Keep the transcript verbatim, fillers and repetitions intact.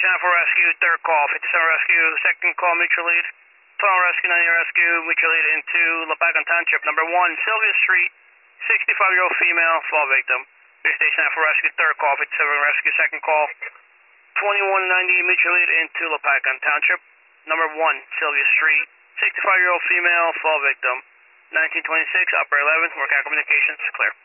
Station Alpha Rescue, third call, fifty-seven Rescue, second call, mutual lead. twelve Rescue, ninety Rescue, mutual lead into Lapagan Township. Number one, Sylvia Street, sixty-five-year-old female, fall victim. Base Station Alpha Rescue, third call, fifty-seven Rescue, second call, twenty-one ninety, mutual lead into Lapagan Township. Number one, Sylvia Street, sixty-five-year-old female, fall victim. nineteen twenty-six, Upper eleven, work out communications, clear.